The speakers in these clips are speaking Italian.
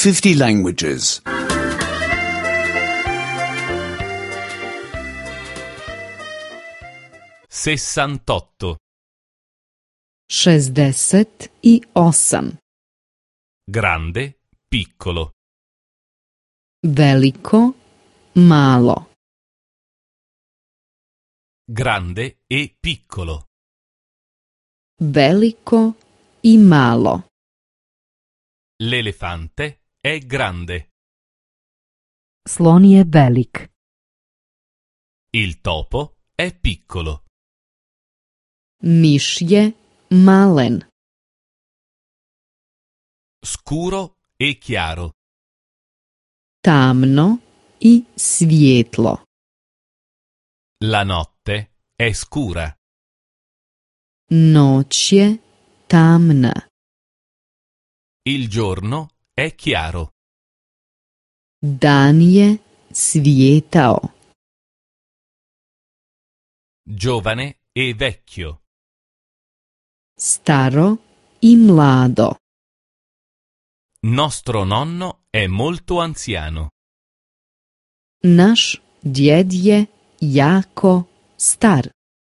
50 languages. 68. 68. Grande, piccolo. Veliko, malo. Grande e piccolo. Veliko I malo. L'elefante è grande. Slon je velik. Il topo è piccolo. Miš je malen. Scuro e chiaro. Tamno I svijetlo. La notte è scura. Noć je tamna. Il giorno è chiaro. Dan je svijetao. Giovane e vecchio. Staro I mlado. Nostro nonno è molto anziano. Naš djed je jako star.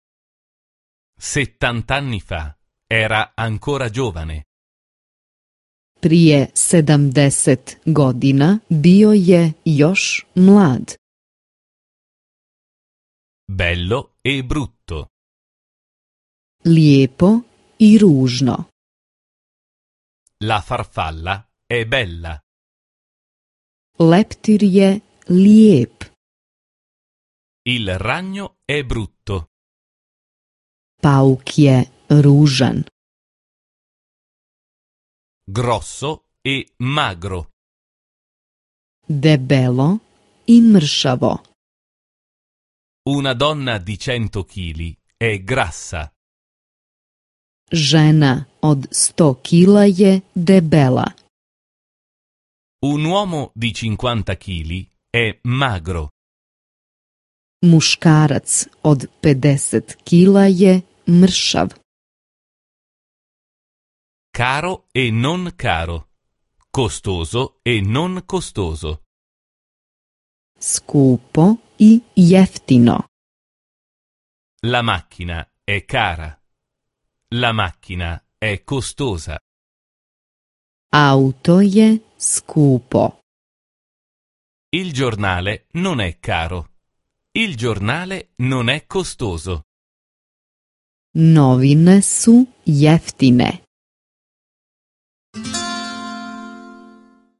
70 anni fa era ancora giovane. Prije 70 godina bio je još mlad. Bello e brutto. Lijepo I ružno. La farfalla è bella. Leptir je lijep. Il ragno è brutto. Pauk je ružan. Grosso e magro. Debelo I mršavo. Una donna di 100 kg è grassa. Žena od 100 kila je debela. Un uomo di 50 kg è magro. Muškarac od 50 kila je mršav. Caro e non caro. Costoso e non costoso. Skupo I jeftino. La macchina è cara. La macchina è costosa. Auto je skupo. Il giornale non è caro. Il giornale non è costoso. Novine su jeftine.